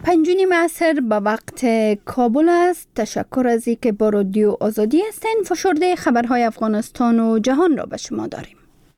5:30 عصر به وقت کابل است. تشکر از اینکه با رادیو آزادی هستین. فشرده خبرهای افغانستان و جهان را به شما داریم.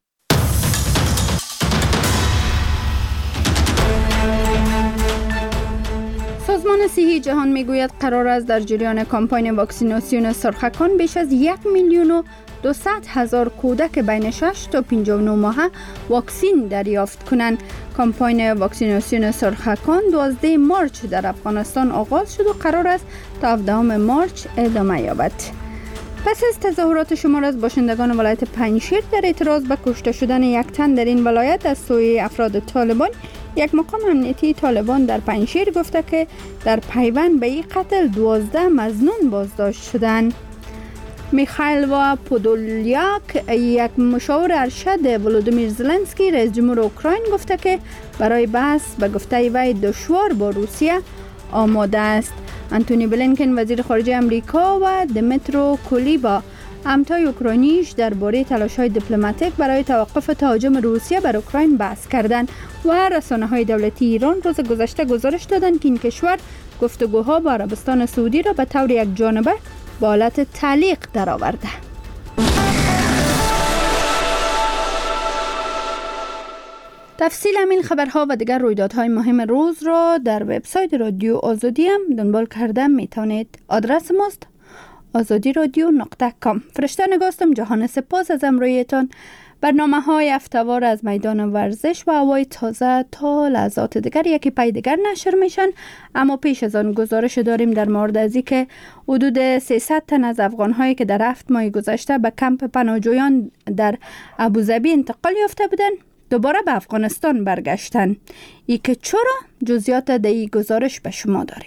سازمان صحی جهان میگوید قرار است در جریان کمپاین واکسیناسیون سرخکان بیش از 1,200,000 کودک بین 6 تا 59 ماهه واکسین دریافت کنند. کمپاین واکسیناسیون سرخکان 12 مارچ در افغانستان آغاز شد و قرار است تا 17 مارچ ادامه یابد. پس از تظاهرات شمار از باشندگان ولایت پنجشیر در اعتراض به کشته شدن یک تن در این ولایت از سوی افراد طالبان، یک مقام امنیتی طالبان در پنجشیر گفته که در پیوند به این قتل 12 مظنون بازداشت شدند. میخائیل و پودولیاک، یک مشاور ارشد ولودیمیر زلنسکی رئیس جمهور اوکراین، گفته که برای بحث به گفته وی دشوار با روسیه آماده است. انتونی بلینکن وزیر خارجه امریکا و دمیترو کولیبا همتای اوکراینیش درباره تلاش‌های دیپلماتیک برای توقف تهاجم روسیه بر اوکراین بحث کردند و رسانه‌های دولتی ایران روز گذشته گزارش دادند که این کشور گفتگوها با عربستان سعودی را به طور یکجانبه به حالت تعلیق درآورده. تفصیل همین خبرها و دیگر رویدادهای مهم روز را در وبسایت رادیو آزادی هم دنبال کرده میتونید. آدرس ماست azadiradyo.com. فرشته نگاستم. جهان سپاس از همراهیتان. برنامه‌های هفته‌وار از میدان ورزش و هوای تازه تا لحظات دیگر یکی پی دیگر نشر میشن، اما پیش از آن گزارش داریم در مورد از اینکه حدود 300 تن از افغان‌هایی که در 7 ماه گذشته به کمپ پناهجویان در ابوظبی انتقال یافته بودند دوباره به افغانستان برگشتن. ای که چرا؟ جزئیات در این گزارش به شما داریم.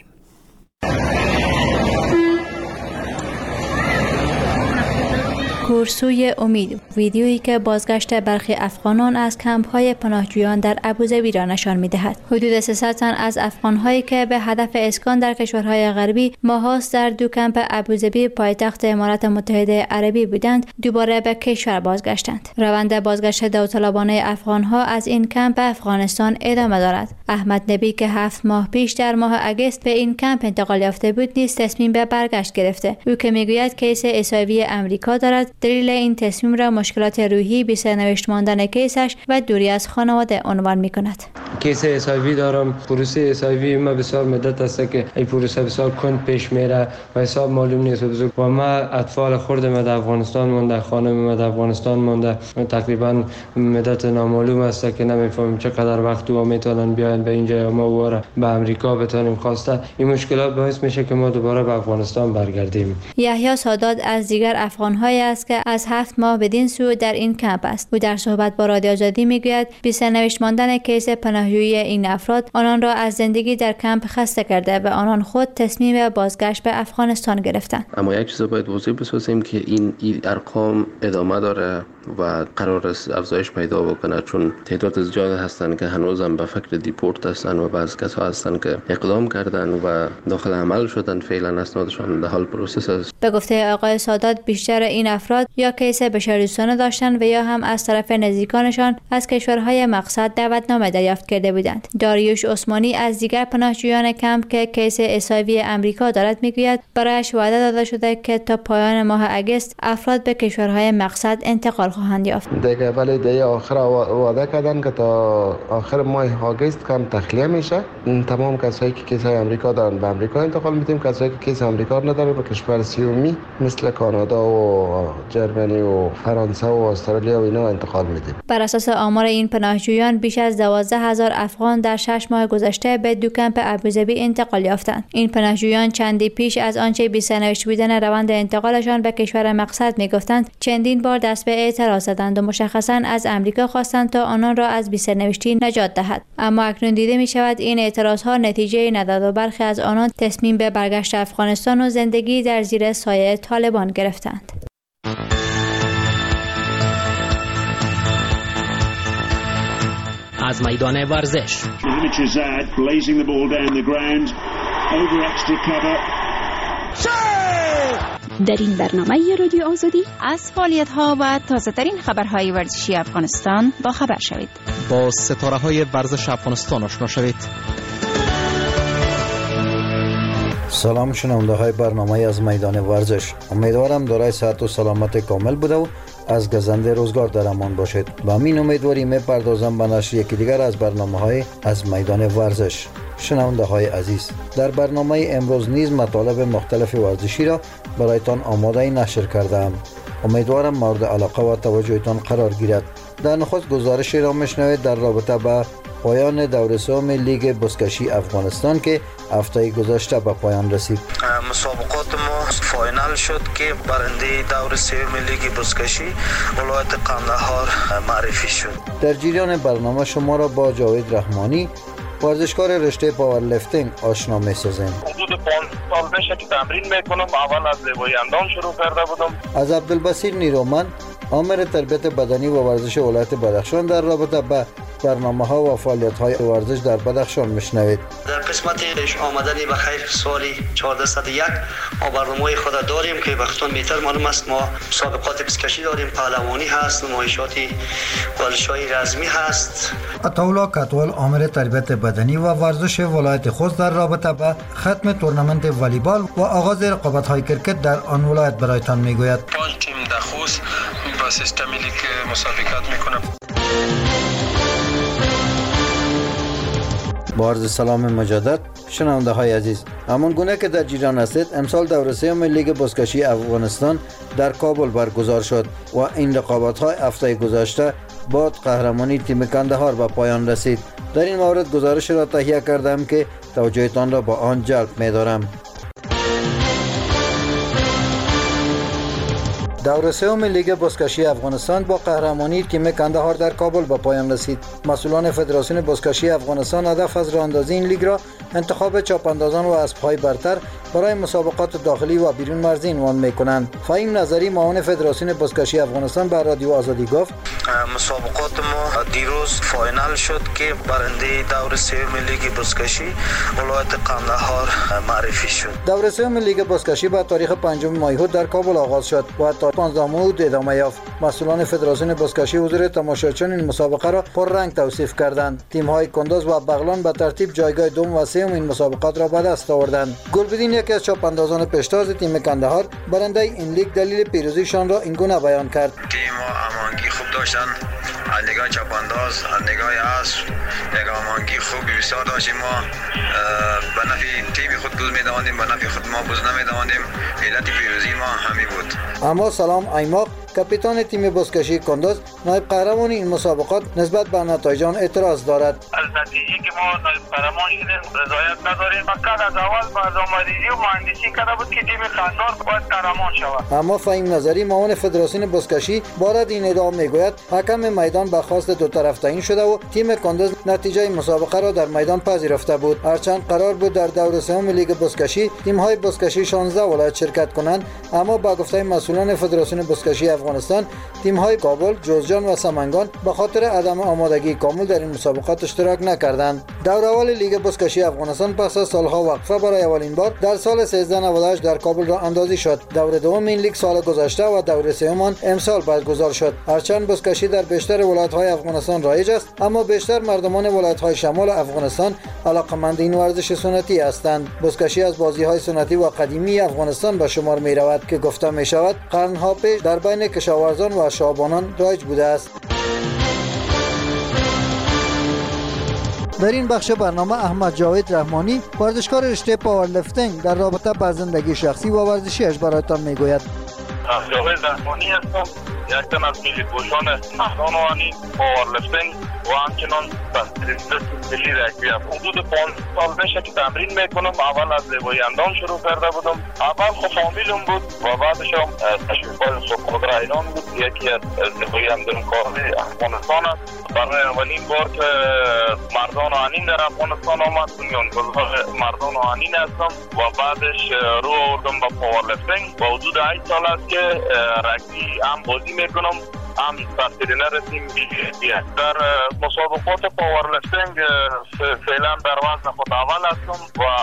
کورسوی امید، ویدیویی که بازگشت برخی افغانان از کمپ‌های پناهجویان در ابوظبی را نشان می‌دهد. حدود 300 تن از افغان‌هایی که به هدف اسکان در کشورهای غربی ماهاست در دو کمپ ابوظبی پایتخت امارات متحده عربی بودند، دوباره به کشور بازگشتند. روند بازگشت داوطلبانه افغان‌ها از این کمپ به افغانستان ادامه دارد. احمد نبی که 7 ماه پیش در ماه اگست به این کمپ انتقال یافته بود، نیز تصمیم به برگشت گرفته. او که می‌گوید کیس اسایوی امریکا دارد، دلیل این تصمیم را مشکلات روحی، بی سرنوشت ماندن کیسش و دوری از خانواده عنوان می‌کند. کیس اسایوی دارم. پروسه اسایوی ما بسیار مدت است که این پروسه بسیار کند پیش میره و حساب معلوم نیست و ما اطفال خردم در افغانستان مونده، خانم در افغانستان مونده، تقریبا مدت نامعلوم است که نمیفهمیم چقدر وقت و میتونن بیاین به اینجا ما واره به امریکا بتونیم خواسته. این مشکلات باعث میشه که ما دوباره به افغانستان برگردیم. یحیی سادات از دیگر افغان‌های است که از 7 ماه بدین سو در این کمپ است. او در صحبت با رادیو آزادی میگوید بی سرنوشت ماندن کیس پناهجویی این افراد آنان را از زندگی در کمپ خسته کرده و آنان خود تصمیم به بازگشت به افغانستان گرفتند. اما یک چیز باید واضح بسازیم که این ارقام ادامه داره و قرار است افزایش پیدا بکنه، چون تعداد زیاد هستند که هنوزم به فکر دیپورت هستند و بعضی کسا هستند که اقدام کردند و داخل عمل شدند. فعلا اسنادشان در حال پروسس است. به گفته آقای سادات بیشتر این افراد یا کیس بشردوستانه داشتند و یا هم از طرف نزدیکانشان از کشورهای مقصد دعوتنامه دریافت کرده بودند. داریوش عثمانی از دیگر پناهجویان کمپ که کیس اسایوی امریکا دارد میگوید برایش وعده داده شده که تا پایان ماه اگست افراد به کشورهای مقصد انتقال خواهند یافت. دیگه ولی دیگه آخر وعده کردن که تا آخر ماه آگوست کم تخلیه میشه. تمام کسایی که کیس امریکا دارن به امریکا انتقال میدیم، کسایی که کیس امریکا ندارن به کشور سومی مثل کانادا و جرمنی و فرانسه و استرالیا و اینا انتقال میدیم. بر اساس آمار این پناهجویان بیش از 12,000 افغان در 6 ماه گذشته به دو کمپ ابوظبی انتقال یافتند. این پناهجویان چندی پیش از آنچه بی سرنوشت بودن روند انتقالشان به کشور مقصد میگفتند چندین بار دست به اعتراض زدند و مشخصاً از امریکا خواستند تا آنان را از بی‌سرنوشتی نجات دهد. اما اکنون دیده می شود این اعتراضها نتیجه نداد و برخی از آنان تصمیم به برگشت افغانستان و زندگی در زیر سایه طالبان گرفتند. از میدان ورزش در این برنامه رادیو آزادی از فعالیت‌ها و تازه‌ترین خبرهای ورزشی افغانستان با خبر شوید. با ستاره‌های ورزش افغانستان آشنا شوید. سلام شنونده های برنامه از میدان ورزش. امیدوارم دارای صحت و سلامت کامل بوده و از گزنده روزگار در امان باشید. با همین امیدواری میپردازم به نشر یکی دیگر از برنامه های از میدان ورزش. شنونده های عزیز، در برنامه امروز نیز مطالب مختلف ورزشی را برایتان آماده نشر کردم. امیدوارم مورد علاقه و توجهتان قرار گیرد. در نخست گزارشی را میشنوید در رابطه با پایان دور سوم لیگ بزکشی افغانستان که هفته گذشته به پایان رسید. مسابقات ما فاینال شد که برنده دور سوم لیگ بزکشی ولایت قندهار معرفی شد. در جریان برنامه شما را با جاوید رحمانی، ورزشکار رشته پاورلیفتینگ آشنا می‌سازیم. حدود 5 سال میشه که تمرین میکنم. اول از زیبایی اندام شروع کرده بودم. از عبدالبصیر نیرومند، آمر تربیت بدنی و ورزش ولایت بدخشان، در رابطه با برنامه‌ها و فعالیت‌های ورزش در بدخشان میشنوید. در قسمت آمدنی بخیر سالی 1401 ما برنامه خود داریم که بختون میتر معلوم است. ما مسابقات بزکشی داریم، پهلوانی هست، نمایشات ورزش‌های رزمی هست. عطاالله کتوال، آمر تربیت بدنی و ورزش ولایت خوست، در رابطه با ختم تورنمنت والیبال و آغاز رقابت‌های کرکت در آن ولایت برایتان میگوید. 5 تیم در خوست با سیستم لیگ مسابقات میکنم. با عرض سلام مجدد شنونده های عزیز، همان گونه که در جریان هستید، امسال دوره سوم لیگ بزکشی افغانستان در کابل برگزار شد و این رقابت های هفته گذشته با قهرمانی تیم کندهار به پایان رسید. در این مورد گزارش را تهیه کردم که توجهتان را با آن جلب می دارم. دوره سوم لیگ بزکشی افغانستان با قهرمانی تیم کندهار در کابل به پایان رسید. مسئولان فدراسیون بزکشی افغانستان هدف از راهاندازی این لیگ را انتخاب چاپاندازان و اسب‌های برتر برای مسابقات داخلی و بیرون مرزی عنوان می‌کنند. فهیم نظری، معاون فدراسیون بزکشی افغانستان، به رادیو آزادی گفت: مسابقات ما دیروز فاینال شد که برنده دوره سوم لیگ بزکشی ولایت قندهار معرفی شد. دوره سوم لیگ بزکشی با تاریخ 5 ماه در کابل آغاز شد و تا 15 ماه ادامه یافت. مسئولان فدراسیون بزکشی حضور تماشاچیان این مسابقه را پررنگ توصیف کردند. تیم‌های کندز و بغلان به ترتیب جایگاه دوم و سوم این مسابقات را به دست آوردند. گلبدین، یکی از چاپاندازان پیشتاز تیم کندهار، برنده این لیگ دلیل پیروزیشان را این گونه بیان کرد: تیم امانگی خوب داشتن، از نگاه چاپانداز، از نگاه اسب یک امانگی خوب بسیار داشتیم. ما به نفع تیم خود بوز می‌دوانیم، به نفع خود ما بوز نمی‌دوانیم. علت پیروزی ما همین بود. اما سلام ایماق، کاپیتان تیم بزکشی کندز، نایب قهرمان این مسابقات، نسبت به نتایج آن اعتراض دارد. از نتیجه که ما نایب قهرمان شدیم رضایت نداریم. فقط از اول برنامه‌ریزی و مهندسی کرده بود که تیم خندار باید قهرمان شود. اما فهیم نظری، معاون فدراسیون بزکشی، بارد این ادعا میگوید حکم میدان به خواست دو طرف تعیین شده و تیم کندز نتیجه مسابقه را در میدان پذیرفته بود. هرچند قرار بود در دوره سوم لیگ بزکشی تیم‌های بزکشی 16 ولایت شرکت کنند، اما با گفته مسئولان فدراسیون بزکشی افغانستان، تیم‌های کابل، جوزجان و سمنگان به خاطر عدم آمادگی کامل در این مسابقات اشتراک نکردند. دوره اول لیگ بزکشی افغانستان پس از سالها وقفه برای اولین بار در سال 1398 در کابل راه اندازی شد. دوره دوم این لیگ سال گذشته و دوره سوم آن امسال برگزار شد. هرچند بزکشی در بیشتر ولایت‌های افغانستان رایج است، اما بیشتر مردمان ولایت‌های شمال افغانستان علاقه‌مند این ورزش سنتی هستند. بزکشی از بازی‌های سنتی و قدیمی افغانستان به شمار می‌رود که گفته می‌شود قرن‌ها پیش در بین کشاورزان و شعبانان رایج بوده است. در این بخش برنامه احمد جاوید رحمانی، ورزشکار رشته پاورلیفتینگ، در رابطه با زندگی شخصی و ورزشیش برایتان میگوید. جاوید رحمانی هستم، یک تن از ملی پوشان مردانوانی پاورلیفتینگ و همچنان ملی رگبی. حدود 5 سال میشه که تمرین میکنم. اول از زیبایی اندام شروع کرده بودم. اول خب فامیلم بود و بعدش هم تشویق‌های سوپرادر ایران بود. یکی از زیبایی اندام کاری افغانستان است. برای اولین بار که مردان آهنین در افغانستان آمد، بنیانگذار مردان آهنین هستم و بعدش رو آوردم به پاورلیفتینگ. و حدود 8 سال است که رگبی هم بازی میکنم، هم سرترینر تیم بی. در مسابقات پاورلیفتینگ فعلا در وزن خود اول هستم و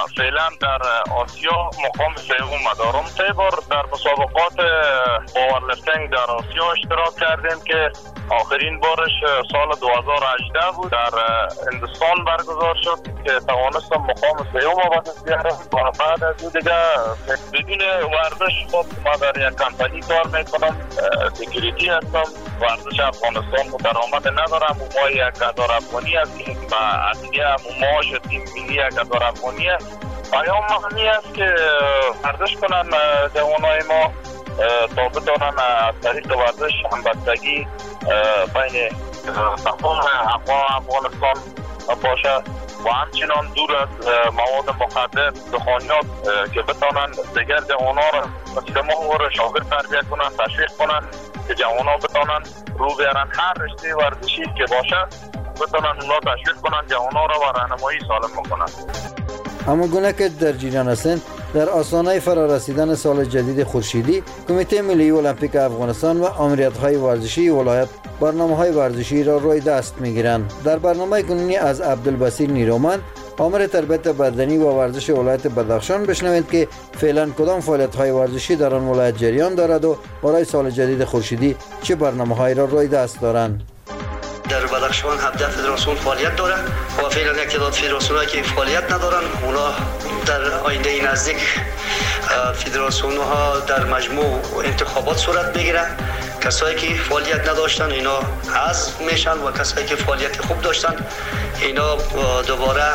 فعلا در آسیا مقام سوم دارم. 3 بار در مسابقات پاورلفتینگ در آسیا اشتراک کردیم که آخرین بارش سال 2018 بود در هندوستان برگزار شد که توانستم مقام سوم به دست بیارم. و بعد از این دیگه بدون ورزش خب ما در یک کمپانی کار میکنم، سکیوریتی هستم. ورزش افغانستان درآمد ندارم، ما یک هزار افغانی هستیم و دیگه معاش تیم ملی 1000 افغانی است. پیام مهمی است که ورزش کنن جوانای ما تا بتونن از طریق ورزش همبستگی بین تمام افغانستان باشه و همچنان دور از مواد مخدر، دخانیات که بتونن دیگر جوانها را مثل ما را شاگرد تربیت کنن، تشویق کنن که جوانها بتونن رو بیارن هر رشته ورزشی که باشه بتونن اونا تشویق کنن جوانها را و راهنمایی سالم بکنن. اما گونه که در جریان هستند، در آستانه فرارسیدن سال جدید خورشیدی کمیته ملی المپیک افغانستان و آمریت‌های ورزشی ولایت برنامه‌های ورزشی را روی دست می‌گیرند. در برنامه کنونی از عبدالبصیر نیرومند، آمر تربیت بدنی و ورزش ولایت بدخشان، بشنوید که فعلا کدام فعالیت‌های ورزشی در آن ولایت جریان دارد و برای سال جدید خورشیدی چه برنامه‌هایی را روی دست دارند. در بدخشان 17 فدراسیون فعالیت داره و فعلا یک تعداد فدراسیونایی که فعالیت ندارن اونا در آینده نزدیک فدراسیون ها در مجموع انتخابات صورت بگیره. کسایی که فعالیت نداشتن اینا حذف میشن و کسایی که فعالیت خوب داشتن اینا دوباره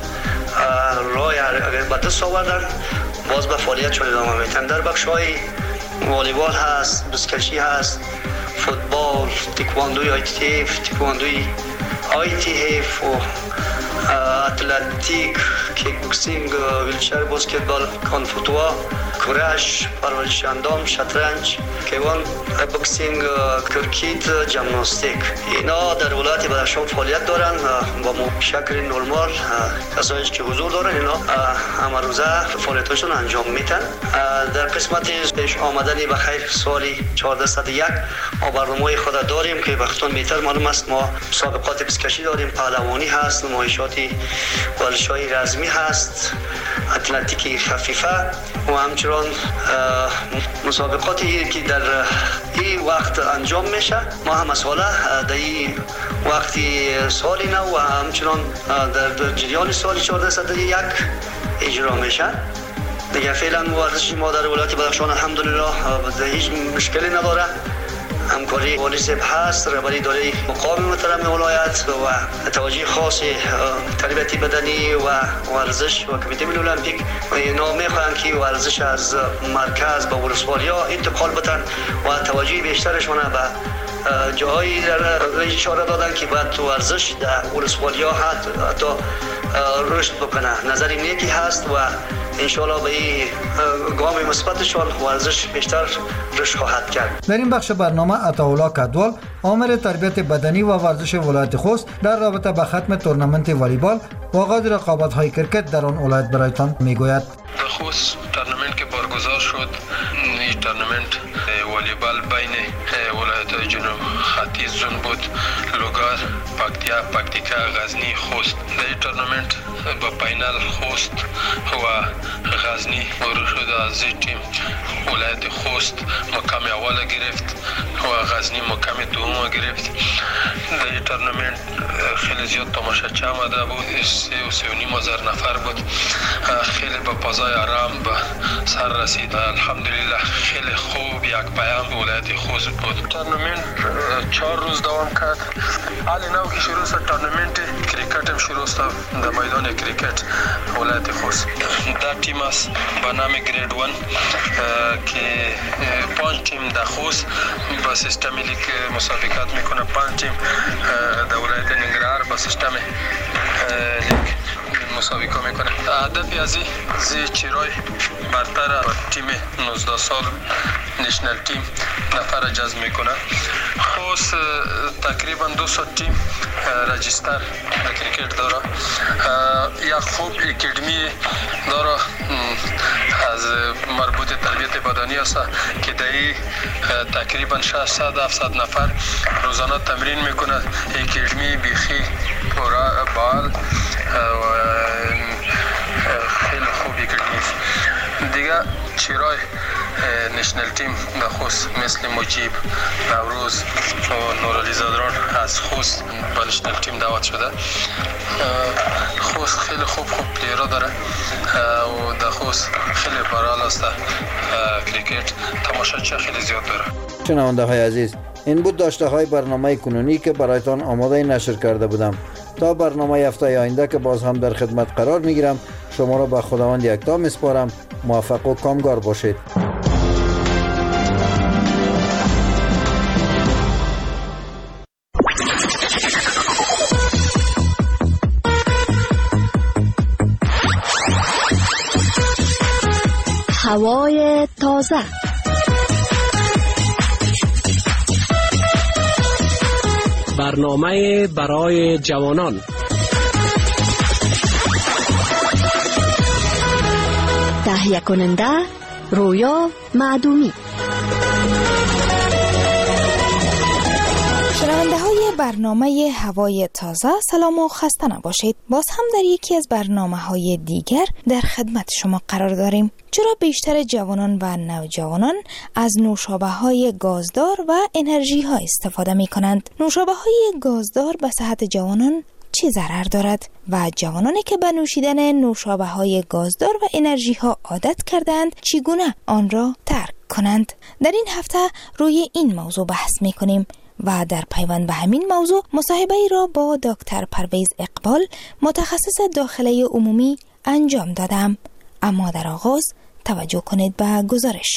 رای اگر به دست آوردن باز به فعالیتشون ادامه میدن. در بخش‌های والیبال هست، بسکشی هست، فوتبال، تکواندوی ITF، تکواندوی ITF و اتلتیک، کیک بوکسینگ، ویلچر بسکتبال، کانفوتوا، کورش، پرورش اندام، شطرنج، کیوان بوکسینگ، کرکیت، جمناستیک. اینا در ولایت بدخشان فعالیت دارن با شکل نرمال. کسایی که حضور دارن اینا همه روزه فعالیتاشون انجام میدن. در قسمت پیش آمدنی به خیر سالی 1401 ما برنامه خود داریم که وقتون بهتر معلوم است. ما مسابقات بسکشی داریم، پهلوانی هست، نمایشات ورزش‌های رزمی هست، اتلتیک خفیفه و همچنان مسابقاتی که در این وقت انجام میشه. ما هم مسئله در این وقتی سالی نو و همچنان در جریان سال 1401 اجرا میشه. دیگه فعلا ورزش ما در ولایت بدخشان الحمدلله هیچ مشکلی نداره. همکاری والی صاحب هست، رهبری اداره مقام محترم ولایت و توجه خاص تربیت بدنی و ورزش و کمیته ملی المپیک اینا میخوان که ورزش از مرکز به ولسوالی‌ها انتقال بدن و توجه بیشترشون به جاهایی در اشاره دادن که باید ورزش در ولسوالی‌ها حتی رشد بکنه. نظر نیکی هست و انشالله به این گام مثبتشان ورزش بیشتر رشد خواهد کرد. در این بخش برنامه عطاالله کدوال، آمر تربیت بدنی و ورزش ولایت خوست، در رابطه به ختم تورنمنت والیبال و آغاز رقابت‌های کرکت در آن ولایت برایتان میگوید. در خوست تورنمنت که برگزار شد، این تورنمنت والیبال بین ولایت‌های جنوب خطی زون بود، لوگار، پکتیکا، غزنی، خوست. در این تورنمنت با فینال خوست و غزنی مرور شد. از این تیم ولایت خوست مقام اول گرفت و غزنی مقام دوم گرفت. در این تورنمنت خیلی زیاد تماشاچی آمده بود، 3,500 نفر بود. خیلی با فضای آرام به سر رسید. الحمدلله خیلی خوب یک پیام ولایت خوست بود. تورنمنت 4 روز دوام کرد. حالی نو که شروع شد تورنمنت کریکت هم شروع شد در میدان کریکت ولایت خوست. در تیم است با نام گرید 1 که 5 تیم در خوست با سیستم لیگ مسابقات میکنه. 5 تیم در ولایت ننگرهار با سیستم لیگ مسابقه میکنه. هدف از این چیرای برتر تیم 19 سال نشنل تیم نفر جذب میکنه. خوست تقریبا 200 تیم رجیستر در کرکت داره. یک خوب اکیدمی داره از مربوط تربیت بدنی است که در تقریبا 600-700 نفر روزانه تمرین میکنه. اکیدمی بیخی بال و خیلی چیرای نشنل تیم به خوست مثل مجیب نوروز و نورالی زادران از خوست به نشنل تیم دعوت شده. خوست خیلی خوب پلیرها داره و در خوست خیلی برال است. کریکت تماشاچی خیلی زیاد داره. شنونده های عزیز، این بود داشته های برنامه کنونی که برایتان آماده نشر کرده بودم. تا برنامه هفته آینده که باز هم در خدمت قرار میگیرم، شما را به خداوند یکتا میسپارم. موفق و کامگار باشید. هوای تازه، برنامه برای جوانان، تهیه کننده رویا معدومی. شنونده های برنامه هوای تازه، سلام و خسته نباشید. باز هم در یکی از برنامه های دیگر در خدمت شما قرار داریم. چرا بیشتر جوانان و نوجوانان از نوشابه های گازدار و انرژی ها استفاده می کنند؟ نوشابه های گازدار به صحت جوانان چه ضرر دارد و جوانانی که به نوشیدن نوشابه های گازدار و انرژی ها عادت کردند چگونه آن را ترک کنند؟ در این هفته روی این موضوع بحث می کنیم و در پیوند به همین موضوع مصاحبه ای را با دکتر پرویز اقبال، متخصص داخله عمومی انجام دادم. اما در آغاز توجه کنید به گزارش.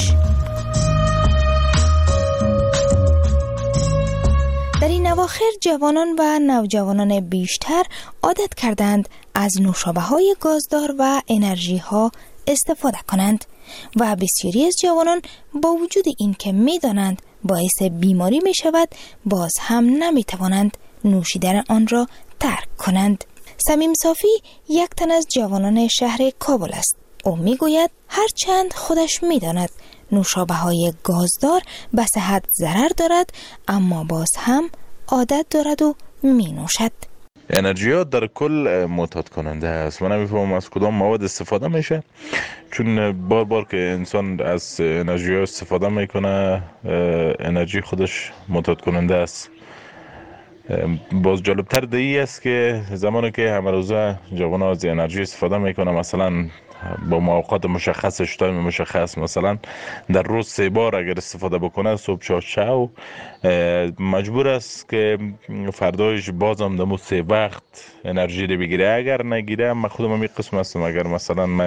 در این اواخر جوانان و نوجوانان بیشتر عادت کردند از نوشابه های گازدار و انرژی ها استفاده کنند و بسیاری از جوانان با وجود این که می دانند باعث بیماری می شود، باز هم نمی توانند نوشیدن آن را ترک کنند. سمیم صافی یک تن از جوانان شهر کابل است. او می گوید هرچند خودش می داند نوشابه های گازدار به صحت ضرر دارد، اما باز هم عادت دارد و می نوشد. انرژی ها در کل معتاد کننده است. من نمیفهمم از کدام مواد استفاده میشه، چون بار که انسان از انرژی ها استفاده میکنه انرژی خودش معتاد کننده است. باز جالبتر دیگه است که زمانی که همه روزه جوان ها از انرژی استفاده میکنه، مثلا با موقعات مشخص، تایم مشخص، مثلا در روز 3 بار اگر استفاده بکنه، صبح، چا شب، مجبور است که فردایش بازم دمو 3 وقت انرژی رو بگیره. اگر نگیره، من خودم می قسم هستم، اگر مثلا من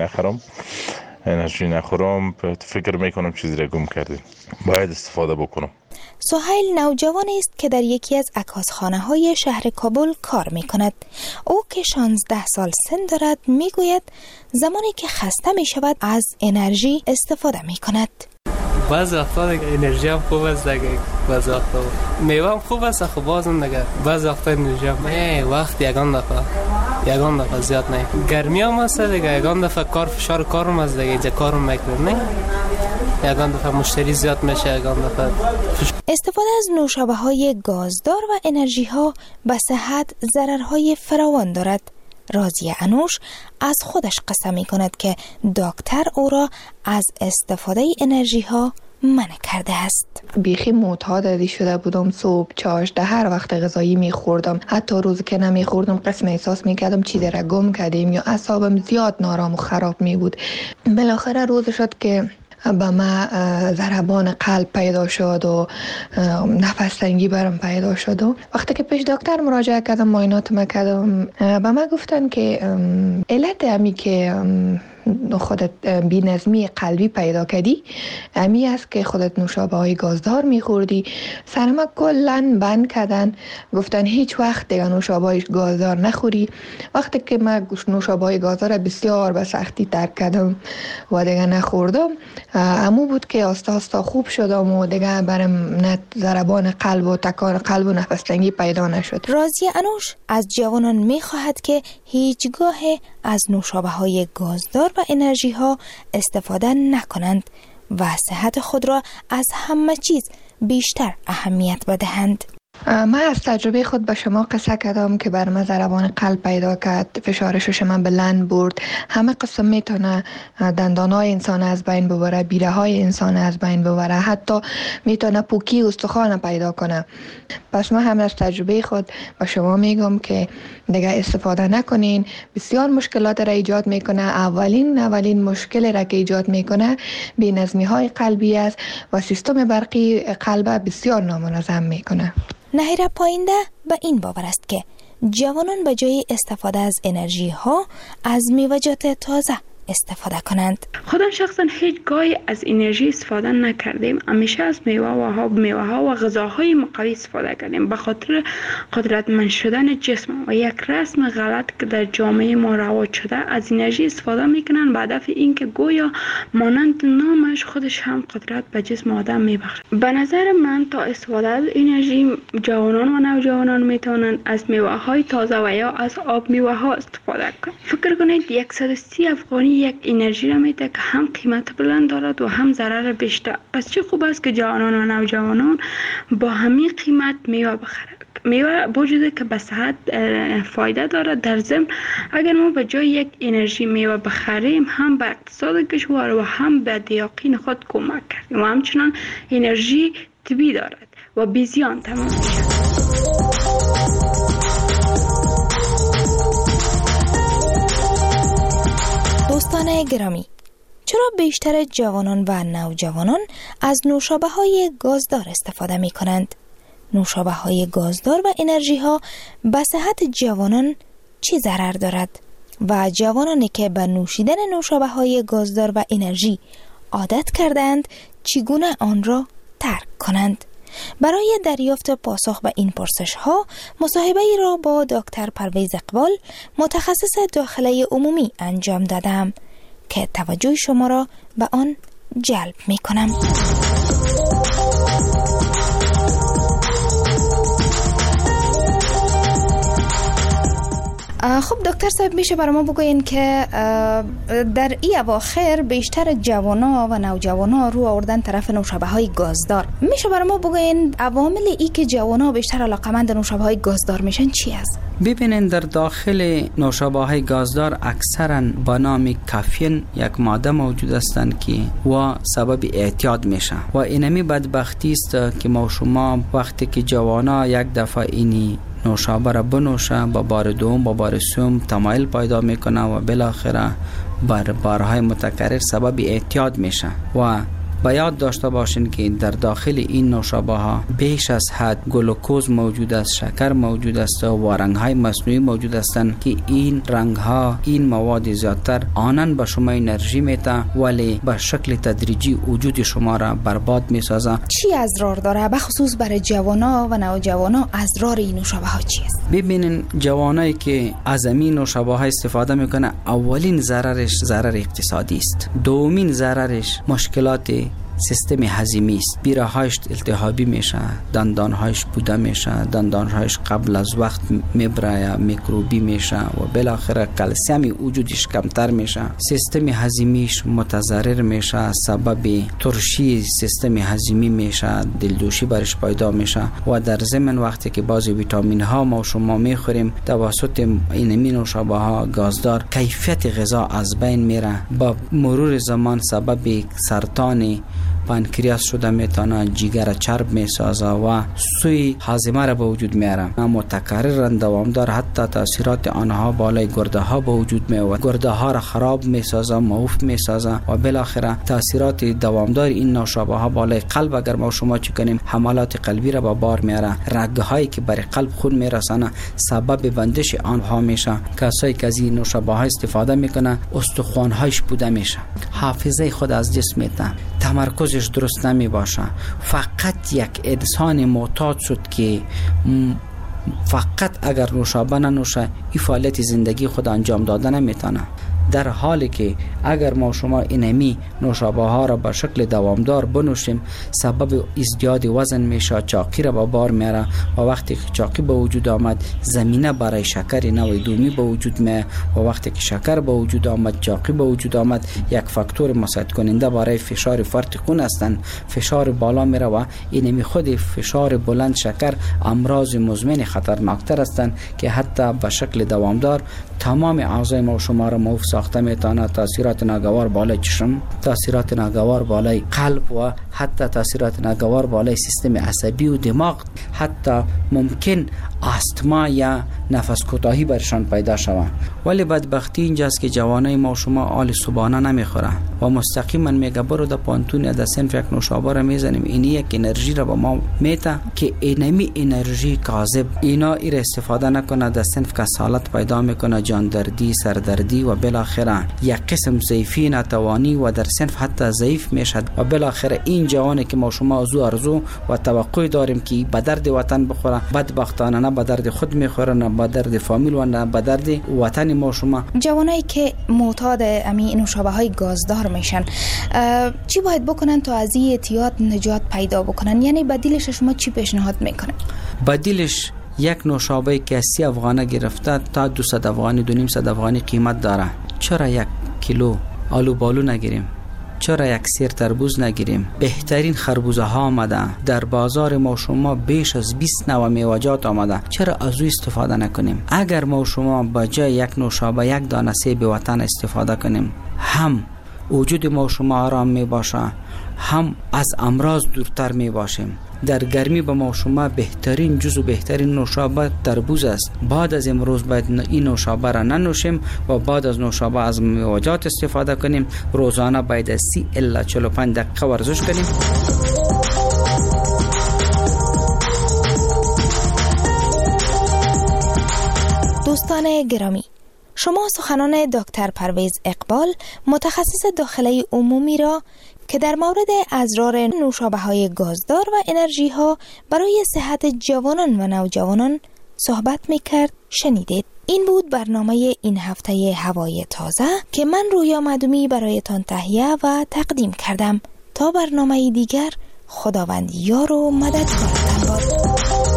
انرژی نخورم فکر میکنم چیزی رو گم کردیم، باید استفاده بکنم. سهیل نوجوانی است که در یکی از عکاسخانه های شهر کابل کار می کند. او که 16 سال سن دارد می گوید زمانی که خسته می شود از انرژی استفاده می کند. بعض وقتا انرژی هم خوب است دیگه، بعض وقتا میوه هم خوب است، خب بازم دیگه بعض وقتا انرژی هم وقت یگان دفعه زیاد نه. گرمی هم است دیگه، یگان دفعه کار فشار کارم است دیگه، اینجا کارم میکنم نه، یگان دفعه مشتری زیاد میشه، یگان دفعه استفاده از نوشابه های گازدار و انرژی ها به صحت ضررهای فراوان دارد. راضیه انوش از خودش قسم می کند که دکتر او را از استفاده انرژی ها منع کرده است. بیخی معتاد شده بودم، صبح، چاشت، هر وقت غذایی می خوردم. حتی روزی که نمی خوردم قسم احساس می کردم چیزی را گم کردیم یا اعصابم زیاد نارام و خراب می بود. بالاخره روز شد که با ما ضربان قلب پیدا شد و نفس تنگی برم پیدا شد و وقتی که پیش دکتر مراجعه کردم، معاینات ما کردم، با ما گفتن که علت همی که خودت بی‌نظمی قلبی پیدا کردی امی است که خودت نوشابه های گازدار میخوردی. سرما کلن بند کردن، گفتن هیچ وقت دیگه نوشابه های گازدار نخوری. وقتی که من نوشابه های گازدار بسیار به سختی ترک کردم و دیگه نخوردم، امو بود که آستا خوب شدم و دیگه برم نه ضربان قلب و تکان قلب و نفس تنگی پیدا نشد. راضیه انوش از جوانان میخواهد که هیچگاه از نوشابه های گازدار و انرژی ها استفاده نکنند و صحت خود را از همه چیز بیشتر اهمیت بدهند. من از تجربه خود به شما قصه کردم که بر من ضربان قلب پیدا کرد، فشار شش من بلند برد. همه قسم میتونه دندانهای انسان از بین ببره، بیره های انسان از بین ببره، حتی میتونه پوکی استخوان پیدا کنه. پس من هم از تجربه خود به شما میگم که دیگه استفاده نکنین. بسیار مشکلات را ایجاد میکنه. اولین مشکل را که ایجاد میکنه بی‌نظمی های قلبی است و سیستم برقی قلب بسیار نامنظم میکنه. نهیره پاینده به این باور است که جوانان به جای استفاده از انرژی ها از میوه‌جات تازه استفاده کنند. خودم شخصا هیچ گاهی از انرژی استفاده نکردیم. همیشه از میوه ها و غذاهای مقوی استفاده کردیم به خاطر قدرتمند شدن جسم و یک رسم غلط که در جامعه ما رواج شده. از انرژی استفاده میکنن به هدف اینکه گویا مانند نامش خودش هم قدرت به جسم آدم میبخشه. به نظر من تا استفاده از انرژی جوانان و نوجوانان میتونن از میوه های تازه و یا از آب میوه ها استفاده کنند. فکر کنید 130 افغانی یک انرژی را میده که هم قیمت بلند دارد و هم ضرر بیشتر. پس چه خوب است که جوانان و نوجوانان با همین قیمت میوه بخرند. میوه وجوده که به صحت فایده دارد. در ضمن اگر ما به جای یک انرژی میوه بخریم هم به اقتصاد کشور و هم به دیاقین خود کمک کردیم و همچنان انرژی طبیعی دارد و بی زیان تمام میشود. دوستان گرامی، چرا بیشتر جوانان و نوجوانان از نوشابه های گازدار استفاده می کنند؟ نوشابه های گازدار و انرژی ها به صحت جوانان چی ضرر دارد؟ و جوانانی که به نوشیدن نوشابه های گازدار و انرژی عادت کردند چگونه آن را ترک کنند؟ برای دریافت پاسخ به این پرسش ها مصاحبه ای را با دکتر پرویز اقبال متخصص داخله عمومی انجام دادم که توجه شما را به آن جلب می کنم. خب دکتر صاحب، میشه برای ما بگوین که در این اواخر بیشتر جوانا و نوجوانا رو آوردن طرف نوشابه های گازدار. میشه برای ما بگوین عوامل ای که جوانا بیشتر علاقمند نوشابه های گازدار میشن چی است؟ ببینین در داخل نوشابه های گازدار اکثرا با نام کافین یک ماده موجود هستند که و سبب اعتیاد میشه و اینمی بدبختی است که ما شما وقتی که جوانا یک دفعه اینی نوشابه را بنوشه با بار دوم با بار سوم تمایل پیدا میکنه و بالاخره بارهای متکرر سبب اعتیاد میشه. و باید داشته باشین که در داخل این نوشابه ها بیش از حد گلوکوز موجود است، شکر موجود است و رنگ های مصنوعی موجود هستند که این رنگ ها، این مواد زیادتر آنن به شما انرژی میده ولی به شکل تدریجی وجود شما را برباد میسازه. چی اضرار داره بخصوص برای جوانا و نوجوانا؟ اضرار این نوشابه ها چی است؟ ببینین جوانایی که از این نوشابه ها استفاده میکنه اولین ضررش ضرر اقتصادی است. دومین ضررش مشکلات سیستم هضمی است. بیره‌هایش التهابی میشه، دندانهایش بوده میشه، دندانهایش قبل از وقت میبره، میکروبی میشه و بالاخره کلسیم وجودش کمتر میشه. سیستم هضمیش متضرر میشه، سبب ترشی سیستم هضمی میشه، دلدوشی برش پیدا میشه و در ضمن وقتی که بعضی ویتامین ها ما شما میخوریم توسط این نوشابه ها گازدار کیفیت غذا از بین میره، با مرور زمان سبب سرطان پانکریاس شده میتونه، جگر چرب میسازه و سوی هاضمه را به وجود میاره. متکررن دوامدار حتی تاثیرات آنها بالای گرده ها به وجود میآورد، گرده ها را خراب میسازه، معوف میسازه و بالاخره تاثیرات دوامدار این نوشابه ها بالای قلب اگر ما شما چی کنیم حملات قلبی را به بار میاره، رگ هایی که برای قلب خون میرسانه سبب بندش آنها میشه. کسایی که از این نوشابه ها استفاده میکنه استخوان هایش بوده میشه، حافظه خود از جسم میته، تمرکزش درست نمی باشه. فقط یک انسان معتاد شد که فقط اگر نوشابه ننوشه این فعالیت زندگی خود انجام داده نمیتونه. در حالی که اگر ما شما اینمی نوشابه ها را به شکل دوامدار بنوشیم سبب ازدیاد وزن میشه، چاقی را به بار میاره و وقتی که چاقی به وجود آمد زمینه برای شکر نوع دومی به وجود میاد و وقتی که شکر به وجود آمد چاقی به وجود آمد یک فاکتور مساعد کننده برای فشار فرط خون هستند. فشار بالا میره و اینمی خود فشار بلند شکر امراض مزمن خطرناکتر هستند که حتی به شکل دوامدار تمام اعضای ما و شما را موف ساخته میتونه. تاثیرات ناگوار بالای چشم، تاثیرات ناگوار بالای قلب و حتی تاثیرات ناگوار بالای سیستم عصبی و دماغ، حتی ممکن آستما یا نفس کوتاهی برشان پیدا شود. ولی بدبختی اینجاست که جوانای ما و شما آل صبحانه نمیخوره و مستقیما میگه برو در پانتون یا در صنف یک نوشابه را میزنیم، اینی یک انرژی را به ما میته که اینمی انرژی کاذب اینا ایر استفاده نکنه، در صنف کسالت پیدا میکنه، جاندردی، سردردی و بالاخره یک قسم ضعیفی، ناتوانی و در صنف حتی ضعیف میشد و بالاخره این جوانی که ما شما از او آرزو و توقع داریم که به درد وطن بخوره، بدبختانه نه به درد خود میخوره، نه به درد فامیل و نه به درد وطن ما شما. جوانایی که معتاد امی نوشابه های گازدار میشن چی باید بکنن تا از این اعتیاد نجات پیدا بکنن؟ یعنی بدیلش شما چی پیشنهاد میکنه؟ بدیلش یک نوشابه که 30 افغانه گرفته تا 200 افغانی 200 افغانی قیمت داره. چرا 1 کیلو آلو بالو نگیریم؟ چرا یک سیر تربوز نگیریم؟ بهترین خربوزه ها آمده در بازار ما شما، بیش از 20 نوع میوه‌جات آمده، چرا از او استفاده نکنیم؟ اگر ما شما با جای یک نوشابه یک دانه سیب وطن استفاده کنیم، هم وجود ما شما آرام می باشه، هم از امراض دورتر می باشیم. در گرمی به ما شما بهترین جزو بهترین نوشابه تربوز است. بعد از امروز باید این نوشابه را ننوشیم و بعد از نوشابه از میوه‌جات استفاده کنیم. روزانه باید 30 الی 45 دقیقه ورزش کنیم. دوستان گرامی، شما سخنان دکتر پرویز اقبال متخصص داخله عمومی را که در مورد اضرار نوشابه های گازدار و انرژی ها برای صحت جوانان و نوجوانان صحبت میکرد شنیدید. این بود برنامه این هفته هوای تازه که من رویا معدومی برایتان تهیه و تقدیم کردم. تا برنامه دیگر، خداوند یار و مددگارتان باد.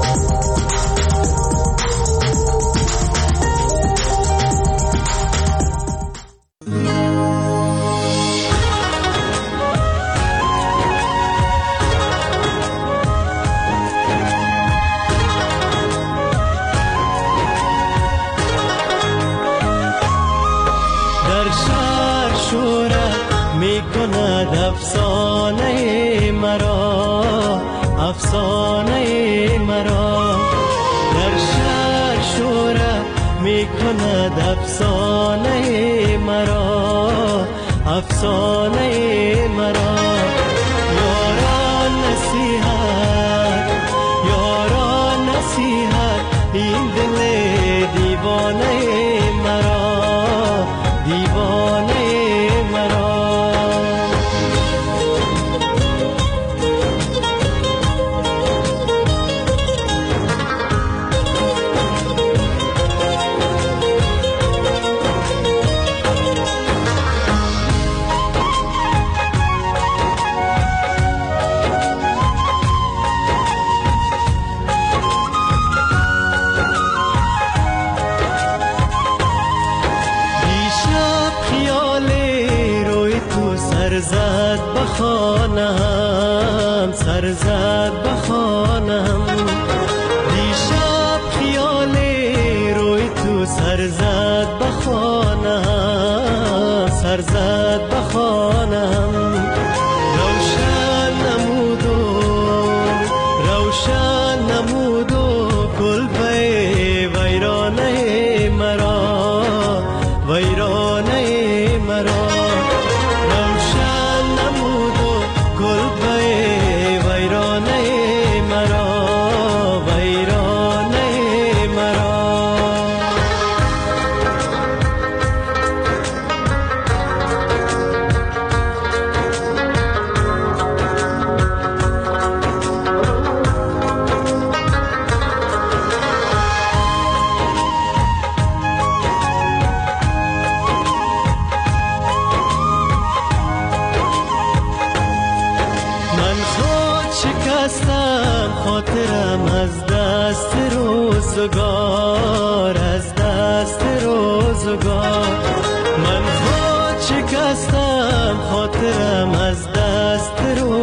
افسانه مرا، افسانه مرا در شهر شوره می کند، افسانه مرا، افسانه مرا. یاران نصیحت، یاران نصیحت، این دل دیوانه مرا، دیوانه مرا. سرزد بخانم، سرزد بخانم، دیشب خیال روی تو سرزد بخانم، سرزد بخانم. روشن نمودو، روشن نمودو کلبه ویرانه مرا، ویرانه مرا. روزگار از دست روزگار من خود شکستم خاطرم از دست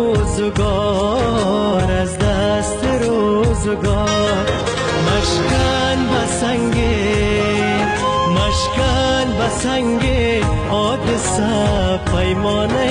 روزگار از دست روزگار مشکن به سنگ حادثه پیمانه